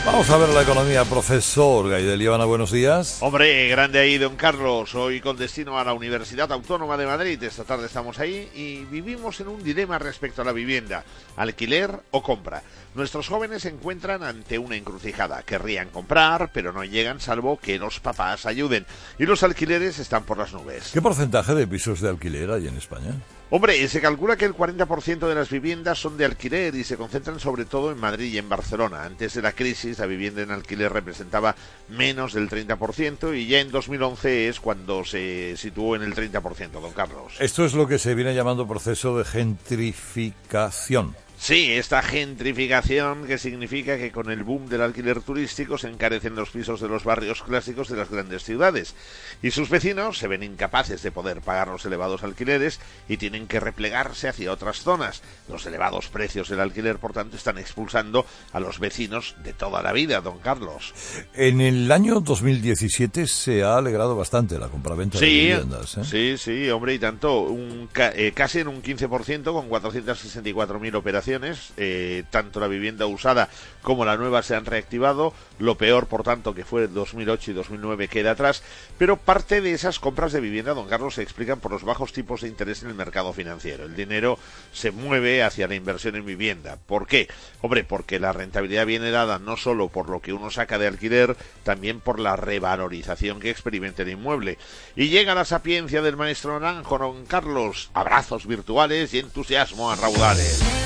Vamos a ver la economía, profesor Gaidel Ivana, buenos días. Hombre, grande ahí, don Carlos. Hoy con destino a la Universidad Autónoma de Madrid. Esta tarde estamos ahí y vivimos en un dilema respecto a la vivienda, alquiler o compra. Nuestros jóvenes se encuentran ante una encrucijada. Querrían comprar, pero no llegan salvo que los papás ayuden. Y los alquileres están por las nubes. ¿Qué porcentaje de pisos de alquiler hay en España? Hombre, se calcula que el 40% de las viviendas son de alquiler y se concentran sobre todo en Madrid y en Barcelona. Antes de la crisis, la vivienda en alquiler representaba menos del 30% y ya en 2011 es cuando se situó en el 30%, don Carlos. Esto es lo que se viene llamando proceso de gentrificación. Sí, esta gentrificación que significa que con el boom del alquiler turístico se encarecen los pisos de los barrios clásicos de las grandes ciudades y sus vecinos se ven incapaces de poder pagar los elevados alquileres y tienen que replegarse hacia otras zonas. Los elevados precios del alquiler, por tanto, están expulsando a los vecinos de toda la vida, don Carlos. En el año 2017 se ha alegrado bastante la compraventa de viviendas, ¿eh? Sí, hombre, y tanto, casi en un 15% con 464.000 operaciones. Tanto la vivienda usada como la nueva se han reactivado. Lo peor, por tanto, que fue 2008 y 2009 queda atrás, pero parte de esas compras de vivienda, don Carlos, se explican por los bajos tipos de interés en el mercado financiero. El dinero se mueve hacia la inversión en vivienda. ¿Por qué? Hombre, porque la rentabilidad viene dada no solo por lo que uno saca de alquiler, también por la revalorización que experimenta el inmueble. Y llega la sapiencia del maestro Naranjo, don Carlos. Abrazos virtuales y entusiasmo a raudales.